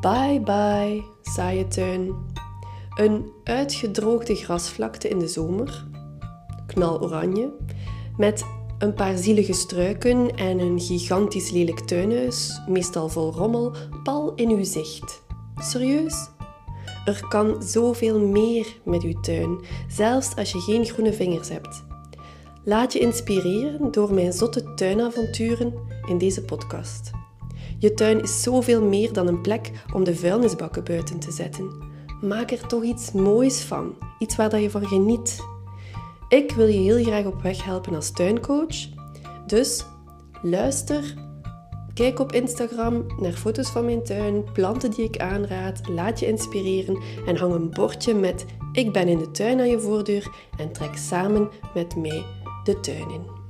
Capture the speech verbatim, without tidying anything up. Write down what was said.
Bye bye, saaie tuin. Een uitgedroogde grasvlakte in de zomer, knaloranje, met een paar zielige struiken en een gigantisch lelijk tuinhuis, meestal vol rommel, pal in uw zicht. Serieus? Er kan zoveel meer met uw tuin, zelfs als je geen groene vingers hebt. Laat je inspireren door mijn zotte tuinavonturen in deze podcast. Je tuin is zoveel meer dan een plek om de vuilnisbakken buiten te zetten. Maak er toch iets moois van, iets waar je van geniet. Ik wil je heel graag op weg helpen als tuincoach. Dus luister, kijk op Instagram naar foto's van mijn tuin, planten die ik aanraad, laat je inspireren en hang een bordje met "Ik ben in de tuin" aan je voordeur en trek samen met mij de tuin in.